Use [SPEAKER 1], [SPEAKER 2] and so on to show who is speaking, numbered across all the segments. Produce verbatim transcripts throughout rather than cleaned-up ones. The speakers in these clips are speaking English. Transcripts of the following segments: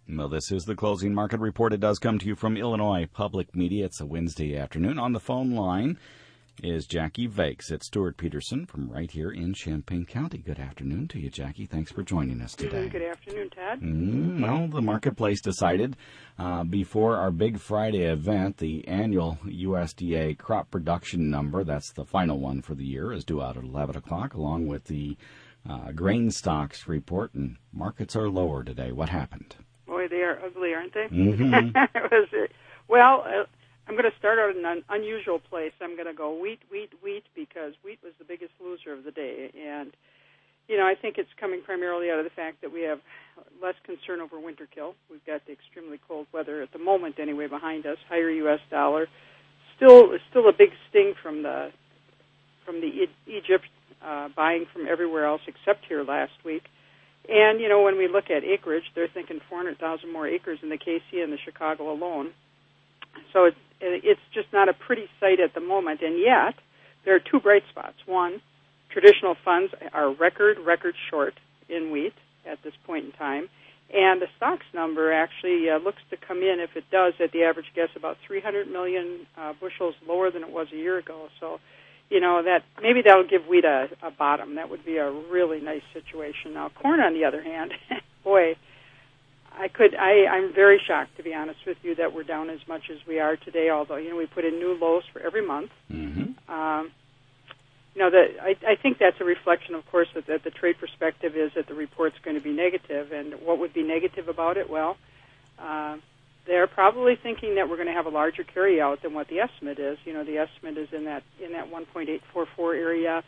[SPEAKER 1] Well, this is the Closing Market Report. It does come to you from Illinois Public Media. It's a Wednesday afternoon. On the phone line is Jackie Vakes. It's Stuart Peterson from right here in Champaign County. Good afternoon to you, Jackie. Thanks for joining us today.
[SPEAKER 2] Good afternoon, Ted.
[SPEAKER 1] Mm, well, the marketplace decided uh, before our Big Friday event, the annual U S D A crop production number, that's the final one for the year, is due out at eleven o'clock, along with the uh, grain stocks report, and markets are lower today. What happened?
[SPEAKER 2] Boy, they are ugly, aren't they?
[SPEAKER 1] Mm-hmm.
[SPEAKER 2] it was, uh, well, uh, I'm going to start out in an unusual place. I'm going to go wheat, wheat, wheat, because wheat was the biggest loser of the day. And, you know, I think it's coming primarily out of the fact that we have less concern over winter kill. We've got the extremely cold weather at the moment, anyway, behind us. Higher U S dollar, still, still a big sting from the from the e- Egypt uh, buying from everywhere else except here last week. And, you know, when we look at acreage, they're thinking four hundred thousand more acres in the K C and the Chicago alone. So it's, it's just not a pretty sight at the moment. And yet, there are two bright spots. One, traditional funds are record, record short in wheat at this point in time. And the stocks number actually uh, looks to come in, if it does, at the average guess, about three hundred million uh, bushels lower than it was a year ago. So, you know, that maybe that'll give wheat a, a bottom. That would be a really nice situation. Now, corn, on the other hand, boy, I could, I, I'm very shocked, to be honest with you, that we're down as much as we are today, although, you know, we put in new lows for every month.
[SPEAKER 1] Mm-hmm.
[SPEAKER 2] Um, you know, the, I, I think that's a reflection, of course, that, that the trade perspective is that the report's going to be negative. And what would be negative about it? Well, uh, they're probably thinking that we're going to have a larger carryout than what the estimate is. You know, the estimate is in that in that one point eight four four area,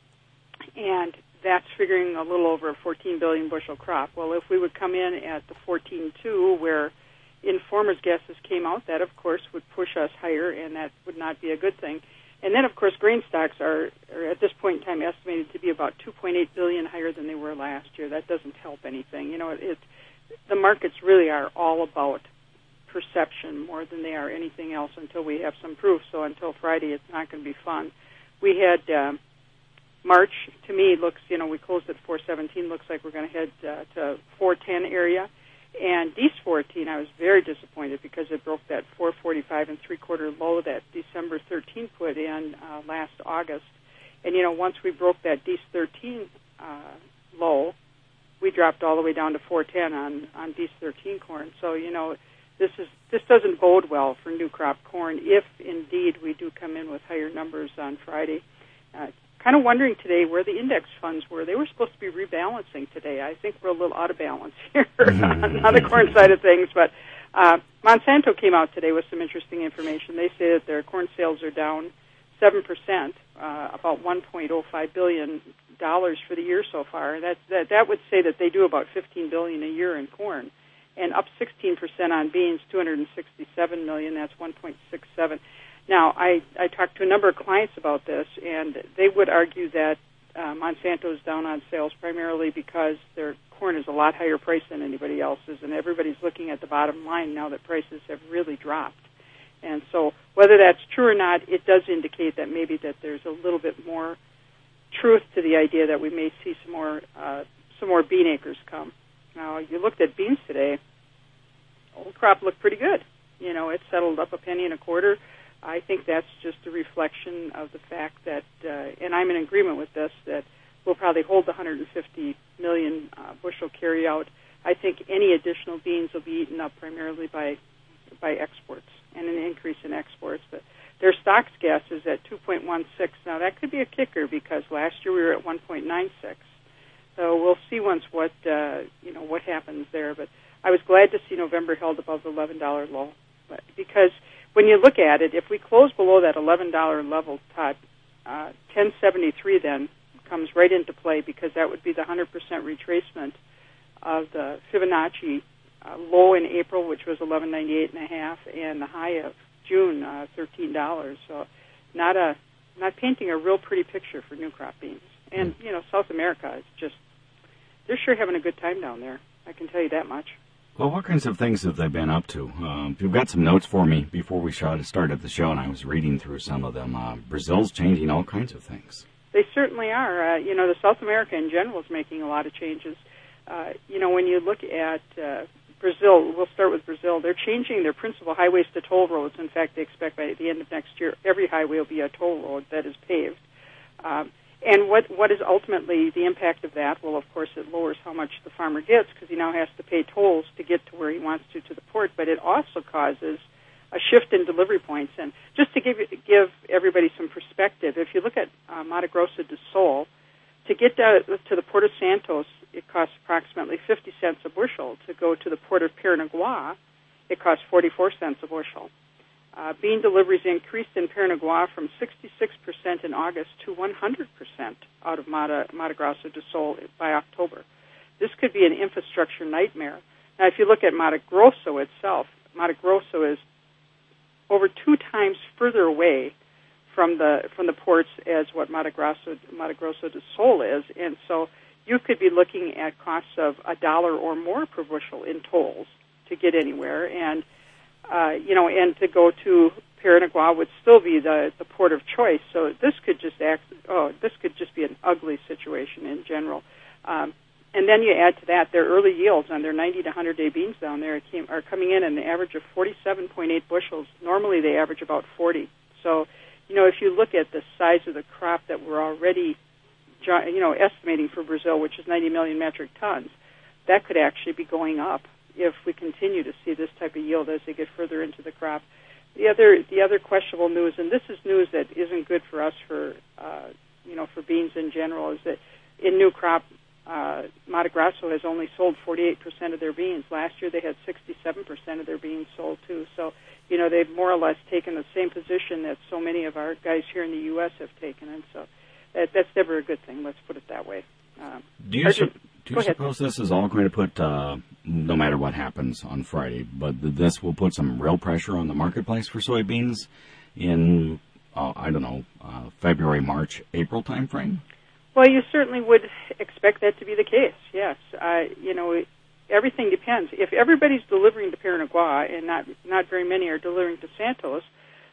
[SPEAKER 2] and that's figuring a little over a fourteen billion bushel crop. Well, if we would come in at the fourteen point two, where informers' guesses came out, that, of course, would push us higher, and that would not be a good thing. And then, of course, grain stocks are, are at this point in time estimated to be about two point eight billion higher than they were last year. That doesn't help anything. You know, it, it, the markets really are all about perception more than they are anything else until we have some proof. So until Friday, it's not going to be fun. We had uh, March, to me, looks, you know, we closed at four seventeen, looks like we're going to head uh, to four ten area. And D E A S fourteen, I was very disappointed because it broke that four forty-five and three-quarter low that December thirteenth put in uh, last August. And, you know, once we broke that D E A S thirteen uh, low, we dropped all the way down to four ten on, on D E A S thirteen corn. So, you know, This is this doesn't bode well for new crop corn if, indeed, we do come in with higher numbers on Friday. Uh, kind of wondering today where the index funds were. They were supposed to be rebalancing today. I think we're a little out of balance here on the corn side of things. But uh, Monsanto came out today with some interesting information. They say that their corn sales are down seven percent, uh, about one point oh five billion dollars for the year so far. That, that, that would say that they do about fifteen billion dollars a year in corn. And up sixteen percent on beans, two hundred sixty-seven million dollars, that's one point six seven. Now, I, I talked to a number of clients about this, and they would argue that uh, Monsanto is down on sales primarily because their corn is a lot higher price than anybody else's, and everybody's looking at the bottom line now that prices have really dropped. And so whether that's true or not, it does indicate that maybe that there's a little bit more truth to the idea that we may see some more uh, some more bean acres come. Now, you looked at beans today, old crop looked pretty good. You know, it settled up a penny and a quarter. I think that's just a reflection of the fact that, uh, and I'm in agreement with this, that we'll probably hold the one hundred fifty million uh, bushel carryout. I think any additional beans will be eaten up primarily by by exports and an increase in exports. But their stocks gas is at two point one six. Now, that could be a kicker because last year we were at one point nine six. So we'll see once what uh, you know what happens there. But I was glad to see November held above the eleven dollar low, but because when you look at it, if we close below that eleven dollar level, Todd, uh, ten seventy-three then comes right into play because that would be the one hundred percent retracement of the Fibonacci uh, low in April, which was eleven ninety-eight and a half, and the high of June, uh, thirteen dollars. So not a not painting a real pretty picture for new crop beans. And, you know, South America is just, they're sure having a good time down there. I can tell you that much.
[SPEAKER 1] Well, what kinds of things have they been up to? Um, you've got some notes for me before we started the show, and I was reading through some of them. Uh, Brazil's changing all kinds of things.
[SPEAKER 2] They certainly are. Uh, you know, the South America in general is making a lot of changes. Uh, you know, when you look at uh, Brazil, we'll start with Brazil. They're changing their principal highways to toll roads. In fact, they expect by the end of next year, every highway will be a toll road that is paved. Um, and what what is ultimately the impact of that? Well, of course, it lowers how much the farmer gets because he now has to pay tolls to get to where he wants to to the port. But it also causes a shift in delivery points. And just to give give everybody some perspective, if you look at uh, Mato Grosso do Sul, to get to, to the Port of Santos, it costs approximately fifty cents a bushel. To go to the Port of Paranaguá, it costs forty-four cents a bushel. Uh, bean deliveries increased in Paranaguá from sixty-six percent in August to one hundred percent out of Mato, Mato Grosso do Sul by October. This could be an infrastructure nightmare. Now, if you look at Mato Grosso itself, Mato Grosso is over two times further away from the from the ports as what Mato Grosso, Mato Grosso do Sul is, and so you could be looking at costs of a dollar or more per bushel in tolls to get anywhere, and uh, you know, and to go to Paranaguá would still be the the port of choice. So this could just act. Oh, this could just be an ugly situation in general. Um, and then you add to that their early yields on their ninety to one hundred day beans down there came, are coming in an average of forty-seven point eight bushels. Normally they average about forty. So, you know, if you look at the size of the crop that we're already, you know, estimating for Brazil, which is ninety million metric tons, that could actually be going up if we continue to see this type of yield as they get further into the crop. The other, the other questionable news, and this is news that isn't good for us for, uh, you know, for beans in general, is that in new crop, uh, Mato Grosso has only sold forty-eight percent of their beans. Last year they had sixty-seven percent of their beans sold too. So, you know, they've more or less taken the same position that so many of our guys here in the U S have taken, and so that, that's never a good thing. Let's put it that way. Um,
[SPEAKER 1] do you, su- do you suppose this is all going to put, uh, no matter what happens on Friday, but this will put some real pressure on the marketplace for soybeans in, uh, I don't know, uh, February, March, April timeframe?
[SPEAKER 2] Well, you certainly would expect that to be the case, yes. Uh, you know, everything depends. If everybody's delivering to Paranaguá and not, not very many are delivering to Santos,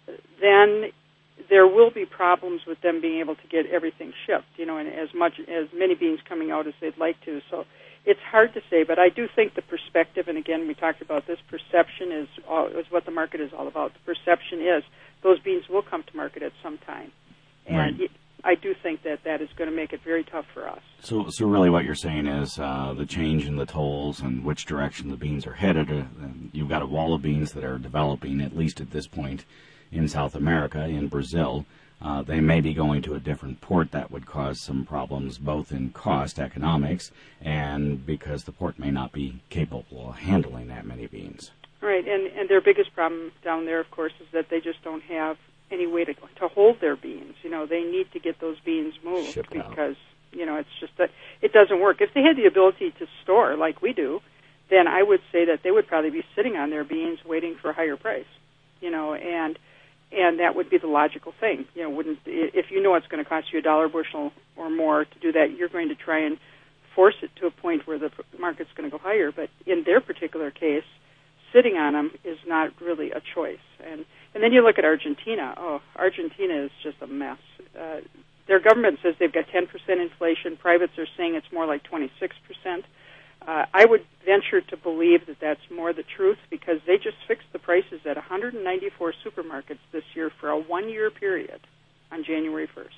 [SPEAKER 2] then there will be problems with them being able to get everything shipped, you know, and as much as many beans coming out as they'd like to. So it's hard to say, but I do think the perspective, and again, we talked about this, perception is, all, is what the market is all about. The perception is those beans will come to market at some time. And
[SPEAKER 1] right.
[SPEAKER 2] I do think that that is going to make it very tough for us.
[SPEAKER 1] So, so really what you're saying is uh, the change in the tolls and which direction the beans are headed. Uh, you've got a wall of beans that are developing, at least at this point, in South America, in Brazil. Uh, they may be going to a different port. That would cause some problems both in cost, economics, and because the port may not be capable of handling that many beans.
[SPEAKER 2] Right, and, and their biggest problem down there, of course, is that they just don't have any way to to hold their beans. You know, they need to get those beans moved
[SPEAKER 1] Shipped
[SPEAKER 2] because,
[SPEAKER 1] out.
[SPEAKER 2] you know, it's just that it doesn't work. If they had the ability to store like we do, then I would say that they would probably be sitting on their beans waiting for a higher price, you know, and and that would be the logical thing. You know, wouldn't if you know it's going to cost you a dollar bushel or more to do that, you're going to try and force it to a point where the market's going to go higher. But in their particular case, sitting on them is not really a choice. And and then you look at Argentina. Oh, Argentina is just a mess. Uh, their government says they've got ten percent inflation. Privates are saying it's more like twenty-six percent. Uh, I would venture to believe that that's more the truth because they just fixed the prices at one hundred ninety-four supermarkets this year for a one-year period on January first.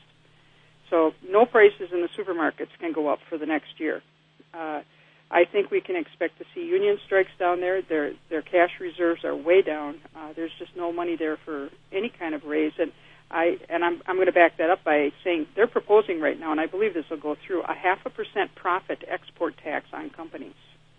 [SPEAKER 2] So no prices in the supermarkets can go up for the next year. Uh, I think we can expect to see union strikes down there. Their their cash reserves are way down. Uh, there's just no money there for any kind of raise. And I and I'm I'm going to back that up by saying they're proposing right now, and I believe this will go through, a half a percent profit export tax on companies.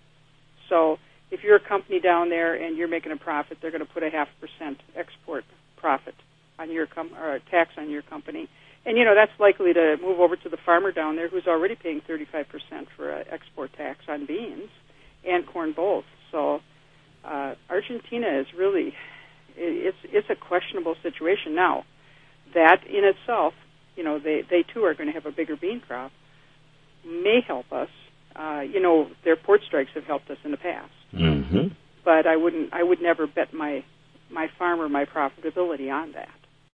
[SPEAKER 2] So if you're a company down there and you're making a profit, they're going to put a half percent export profit on your com- or a tax on your company. And, you know, that's likely to move over to the farmer down there who's already paying thirty-five percent for an export tax on beans and corn both. So uh, Argentina is really, it's it's a questionable situation. Now, that in itself, you know, they, they too are going to have a bigger bean crop, may help us. Uh, you know, their port strikes have helped us in the past.
[SPEAKER 1] Mm-hmm.
[SPEAKER 2] But I wouldn't, I would never bet my, my farmer, my profitability on that.